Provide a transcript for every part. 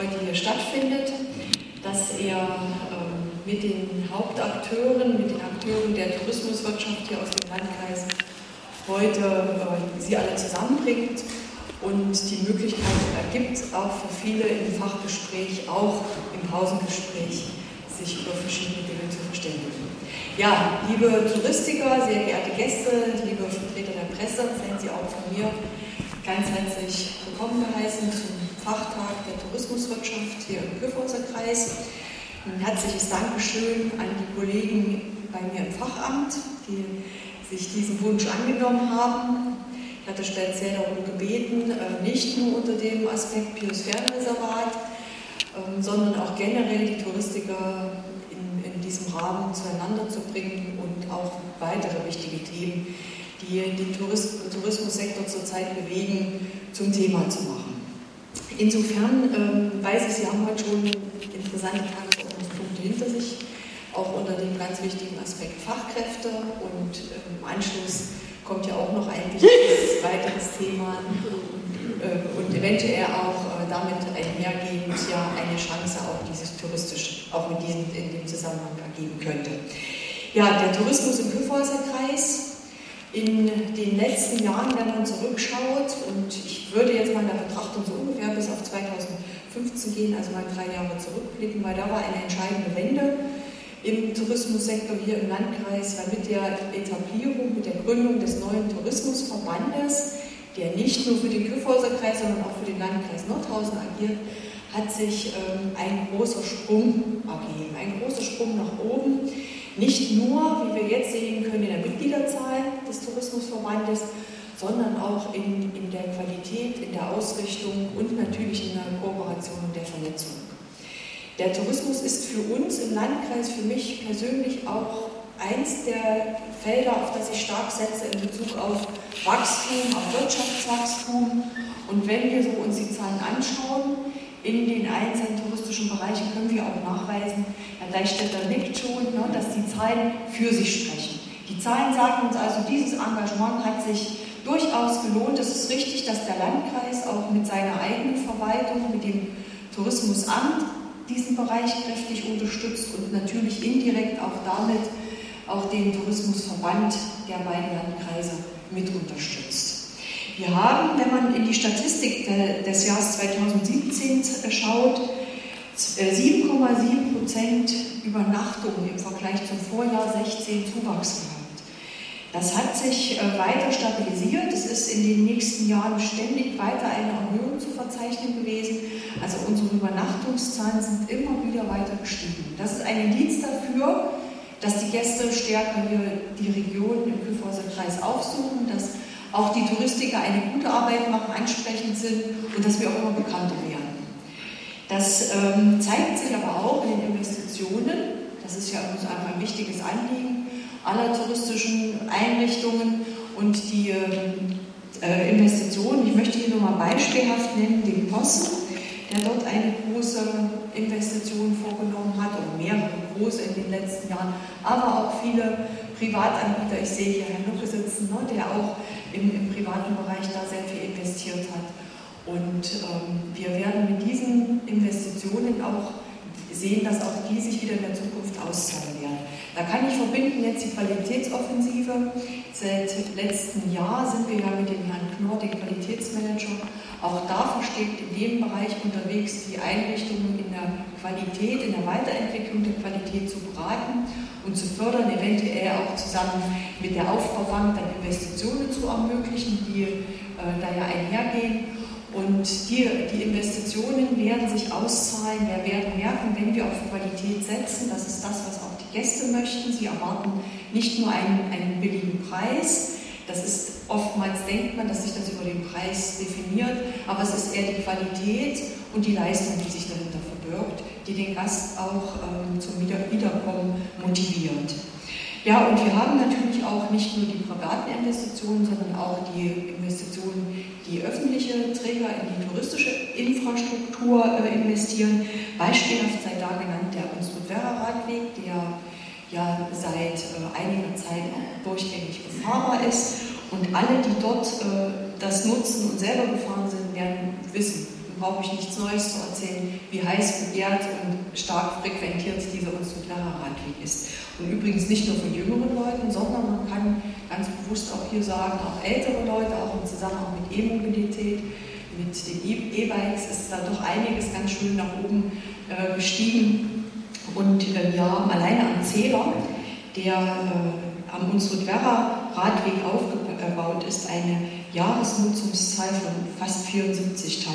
heute hier stattfindet, dass er mit den Hauptakteuren, mit den Akteuren der Tourismuswirtschaft hier aus dem Landkreis heute sie alle zusammenbringt und die Möglichkeit ergibt, auch für viele im Fachgespräch, auch im Pausengespräch, sich über verschiedene Dinge zu verständigen. Ja, liebe Touristiker, sehr geehrte Gäste, liebe Vertreter der Presse, seien Sie auch von mir ganz herzlich willkommen geheißen zum Fachtag der Tourismuswirtschaft hier im Kyffhäuser Kreis. Ein herzliches Dankeschön an die Kollegen bei mir im Fachamt, die sich diesen Wunsch angenommen haben. Ich hatte speziell darum gebeten, nicht nur unter dem Aspekt Biosphärenreservat, sondern auch generell die Touristiker in diesem Rahmen zueinander zu bringen und auch weitere wichtige Themen, die den Tourismussektor zurzeit bewegen, zum Thema zu machen. Insofern weiß ich, Sie haben heute schon interessante Tagesordnungspunkte hinter sich, auch unter dem ganz wichtigen Aspekt Fachkräfte, und im Anschluss kommt ja auch noch ein wichtiges weiteres Thema und eventuell auch damit einhergehend ja eine Chance auch dieses touristisch, auch in dem Zusammenhang ergeben könnte. Ja, der Tourismus im Kyffhäuser Kreis. In den letzten Jahren, wenn man zurückschaut, und ich würde jetzt mal in der Betrachtung so ungefähr bis auf 2015 gehen, also mal 3 Jahre zurückblicken, weil da war eine entscheidende Wende im Tourismussektor hier im Landkreis, weil mit der Etablierung, mit der Gründung des neuen Tourismusverbandes, der nicht nur für den Kyffhäuser Kreis, sondern auch für den Landkreis Nordhausen agiert, hat sich ein großer Sprung ergeben, ein großer Sprung nach oben. Nicht nur, wie wir jetzt sehen können, in der Mitgliederzahl des Tourismusverbandes, sondern auch in der Qualität, in der Ausrichtung und natürlich in der Kooperation und der Vernetzung. Der Tourismus ist für uns im Landkreis, für mich persönlich auch eins der Felder, auf das ich stark setze in Bezug auf Wachstum, auf Wirtschaftswachstum. Und wenn wir so uns die Zahlen anschauen, in den einzelnen touristischen Bereichen können wir auch nachweisen, Herr Deichstätter nickt schon, dass die Zahlen für sich sprechen. Die Zahlen sagen uns also, dieses Engagement hat sich durchaus gelohnt. Es ist richtig, dass der Landkreis auch mit seiner eigenen Verwaltung, mit dem Tourismusamt diesen Bereich kräftig unterstützt und natürlich indirekt auch damit auch den Tourismusverband der beiden Landkreise mit unterstützt. Wir haben, wenn man in die Statistik des Jahres 2017 schaut, 7,7% Übernachtungen im Vergleich zum Vorjahr 16 Zuwachs gehabt. Das hat sich weiter stabilisiert. Es ist in den nächsten Jahren ständig weiter eine Erhöhung zu verzeichnen gewesen. Also unsere Übernachtungszahlen sind immer wieder weiter gestiegen. Das ist ein Indiz dafür, dass die Gäste stärker hier die Region im Kyffhäuser Kreis aufsuchen, dass auch die Touristiker eine gute Arbeit machen, ansprechend sind und dass wir auch immer bekannter werden. Das zeigt sich aber auch in den Investitionen. Das ist ja uns einfach ein wichtiges Anliegen aller touristischen Einrichtungen und die Investitionen. Ich möchte hier nur mal beispielhaft nennen, den Posten, der dort eine große Investition vorgenommen hat, oder mehrere große in den letzten Jahren, aber auch viele Privatanbieter. Ich sehe hier Herrn Lucke sitzen, der auch im privaten Bereich da sehr viel investiert hat. Und wir werden mit diesen Investitionen auch sehen, dass auch die sich wieder in der Zukunft auszahlen werden. Da kann ich verbinden jetzt die Qualitätsoffensive. Seit letztem Jahr sind wir ja mit dem Herrn Knorr, dem Qualitätsmanager, auch da versteckt in dem Bereich unterwegs, die Einrichtungen in der Qualität, in der Weiterentwicklung der Qualität zu beraten und zu fördern, eventuell auch zusammen mit der Aufbaubank dann Investitionen zu ermöglichen, die da ja einhergehen. Und die Investitionen werden sich auszahlen. Wir werden merken, wenn wir auf Qualität setzen, das ist das, was auch die Gäste möchten. Sie erwarten nicht nur einen billigen Preis. Das ist oftmals, denkt man, dass sich das über den Preis definiert, aber es ist eher die Qualität und die Leistung, die sich dahinter verbirgt, die den Gast auch zum Wiederkommen motiviert. Ja, und wir haben natürlich auch nicht nur die privaten Investitionen, sondern auch die Investitionen, die öffentliche Träger in die touristische Infrastruktur investieren. Beispielhaft sei da genannt der Unstrut-Werra-Radweg, der ja seit einiger Zeit auch durchgängig befahrbar ist. Und alle, die dort das nutzen und selber gefahren sind, werden wissen, im brauche ich nichts Neues zu erzählen, wie heiß begehrt und stark frequentiert dieser Unstrut-Werra-Radweg ist. Und übrigens nicht nur von jüngeren Leuten, sondern man kann ganz bewusst auch hier sagen, auch ältere Leute, auch im Zusammenhang mit E-Mobilität, mit den E-Bikes ist da doch einiges ganz schön nach oben gestiegen. Und ja, alleine am Zähler, der am Unstrut-Werra-Radweg aufgebaut ist, eine Jahresnutzungszahl von fast 74.000.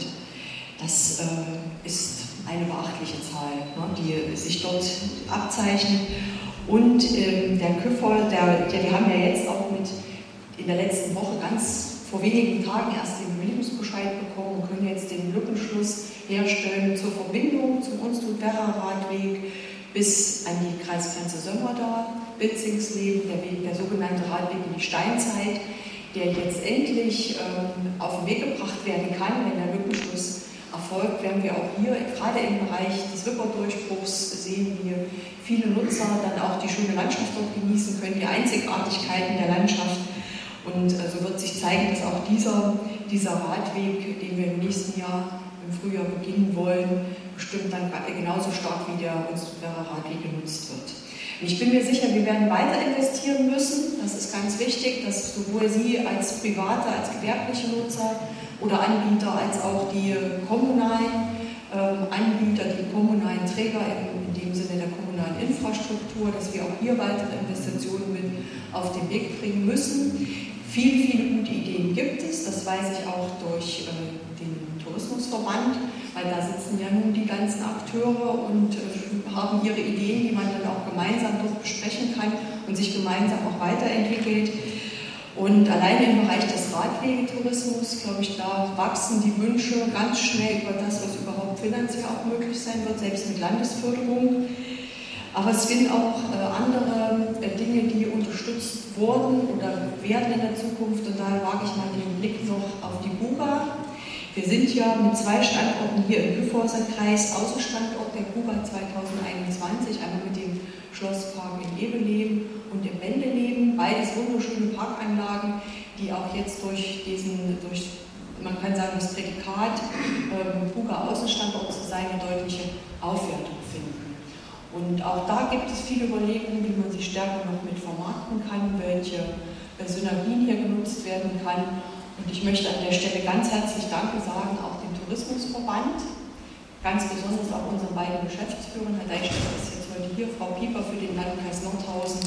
Das ist eine beachtliche Zahl, ne, die sich dort abzeichnet. Und der Küffer, wir haben ja jetzt auch in der letzten Woche ganz vor wenigen Tagen erst den Bewilligungsbescheid bekommen und können jetzt den Lückenschluss herstellen zur Verbindung zum Unstrut-Werra-Radweg bis an die Kreisgrenze Sömmerda, Bitzingsleben, der sogenannte Radweg in die Steinzeit, der jetzt endlich auf den Weg gebracht werden kann, wenn der Lückenschluss erfolgt, werden wir auch hier, gerade im Bereich des Wipperdurchbruchs, sehen wir viele Nutzer dann auch die schöne Landschaft dort genießen können, die Einzigartigkeiten der Landschaft. Und so wird sich zeigen, dass auch dieser Radweg, den wir im nächsten Jahr im Frühjahr beginnen wollen, bestimmt dann genauso stark wie der Unstrut-Werra-Radweg genutzt wird. Und ich bin mir sicher, wir werden weiter investieren müssen. Das ist ganz wichtig, dass sowohl Sie als private, als gewerbliche Nutzer oder Anbieter, als auch die kommunalen Anbieter, die kommunalen Träger in dem Sinne der kommunalen Infrastruktur, dass wir auch hier weitere Investitionen mit auf den Weg bringen müssen. Viele gute Ideen gibt es, das weiß ich auch durch den Tourismusverband, weil da sitzen ja nun die ganzen Akteure und haben ihre Ideen, die man dann auch gemeinsam dort besprechen kann und sich gemeinsam auch weiterentwickelt. Und alleine im Bereich des Radwegetourismus, glaube ich, da wachsen die Wünsche ganz schnell über das, was überhaupt finanziell auch möglich sein wird, selbst mit Landesförderung. Aber es sind auch andere Dinge, die unterstützt wurden oder werden in der Zukunft. Und daher wage ich mal den Blick noch auf die Buga. Wir sind ja mit 2 Standorten hier im Kyffhäuser Kreis, Außenstandort der Buga 2021, einmal mit dem Schlosspark in Ebeleben und im Wendeleben, beides wunderschöne Parkanlagen, die auch jetzt durch man kann sagen, das Prädikat Buga Außenstandort zu sein, eine deutliche Aufwertung finden. Und auch da gibt es viele Überlegungen, wie man sie stärker noch mit vermarkten kann, welche Synergien hier genutzt werden kann. Und ich möchte an der Stelle ganz herzlich Danke sagen, auch dem Tourismusverband, ganz besonders auch unseren beiden Geschäftsführern. Herr Deichstätter ist jetzt heute hier, Frau Pieper für den Landkreis Nordhausen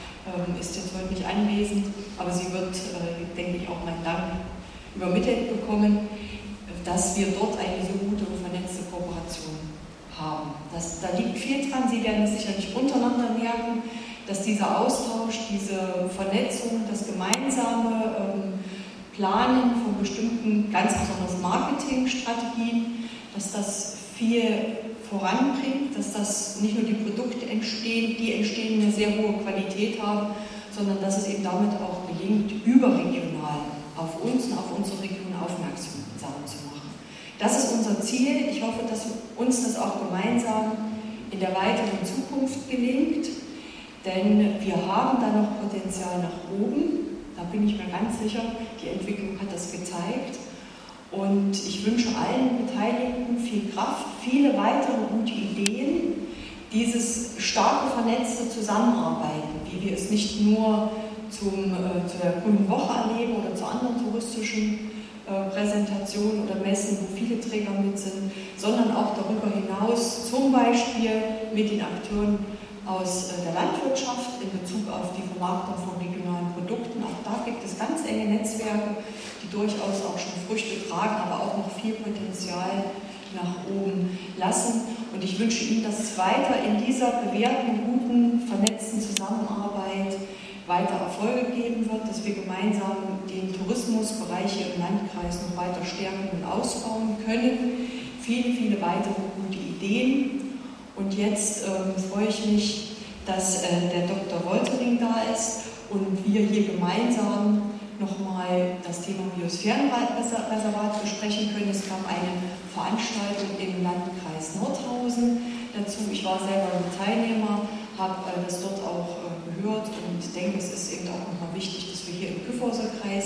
ist jetzt heute nicht anwesend, aber sie wird, denke ich, auch meinen Dank übermittelt bekommen, dass wir dort eine so gute und vernetzte Kooperation haben. Da liegt viel dran, Sie werden es sicherlich untereinander merken, dass dieser Austausch, diese Vernetzung, das gemeinsame Planen von bestimmten, ganz besonders Marketingstrategien, dass das viel voranbringt, dass das nicht nur die Produkte entstehen, die eine sehr hohe Qualität haben, sondern dass es eben damit auch gelingt, überregional auf uns und auf unsere Region aufmerksam zu machen. Das ist unser Ziel. Ich hoffe, dass uns das auch gemeinsam in der weiteren Zukunft gelingt, denn wir haben da noch Potenzial nach oben. Da bin ich mir ganz sicher, die Entwicklung hat das gezeigt. Und ich wünsche allen Beteiligten viel Kraft, viele weitere gute Ideen, dieses starke vernetzte Zusammenarbeiten, wie wir es nicht nur zu der Grünen Woche erleben oder zu anderen touristischen Präsentationen oder Messen, wo viele Träger mit sind, sondern auch darüber hinaus, zum Beispiel mit den Akteuren aus der Landwirtschaft in Bezug auf die Vermarktung von regionalen Produkten. Auch da gibt es ganz enge Netzwerke, die durchaus auch schon Früchte tragen, aber auch noch viel Potenzial nach oben lassen. Und ich wünsche Ihnen, dass es weiter in dieser bewährten, guten, vernetzten Zusammenarbeit weiter Erfolge geben wird, dass wir gemeinsam den Tourismusbereich hier im Landkreis noch weiter stärken und ausbauen können. Viele weitere gute Ideen. Und jetzt freue ich mich, dass der Dr. Woltering da ist und wir hier gemeinsam nochmal das Thema Biosphärenreservat besprechen können. Es gab eine Veranstaltung im Landkreis Nordhausen dazu. Ich war selber ein Teilnehmer, habe das dort auch gehört und denke, es ist eben auch nochmal wichtig, dass wir hier im Kyffhäuser Kreis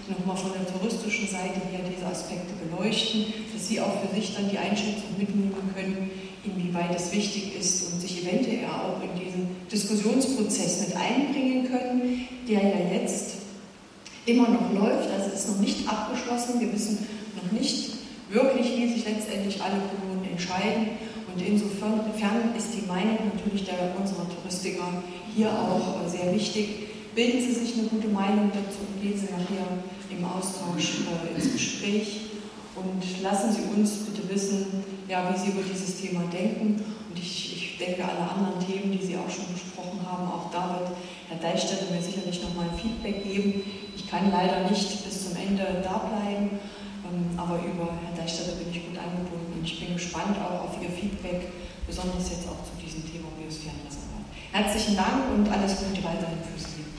nochmal von der touristischen Seite her diese Aspekte beleuchten, dass Sie auch für sich dann die Einschätzung mitnehmen können, inwieweit es wichtig ist und sich eventuell auch in diesen Diskussionsprozess mit einbringen können, der ja jetzt immer noch läuft, also ist noch nicht abgeschlossen. Wir wissen noch nicht wirklich, wie sich letztendlich alle Kommunen entscheiden. Und insofern ist die Meinung natürlich unserer Touristiker hier auch sehr wichtig. Bilden Sie sich eine gute Meinung dazu und gehen Sie nachher im Austausch ins Gespräch und lassen Sie uns bitte wissen, ja, wie Sie über dieses Thema denken. Und ich denke, alle anderen Themen, die Sie auch schon besprochen haben, auch da wird Herr Deichstätter mir sicherlich nochmal ein Feedback geben. Ich kann leider nicht bis zum Ende da bleiben, aber über Herrn Deichstätter bin ich gut angebunden und ich bin gespannt auch auf Ihr Feedback, besonders jetzt auch zu diesem Thema Biosphärenreservat. Herzlichen Dank und alles Gute weiterhin für Sie.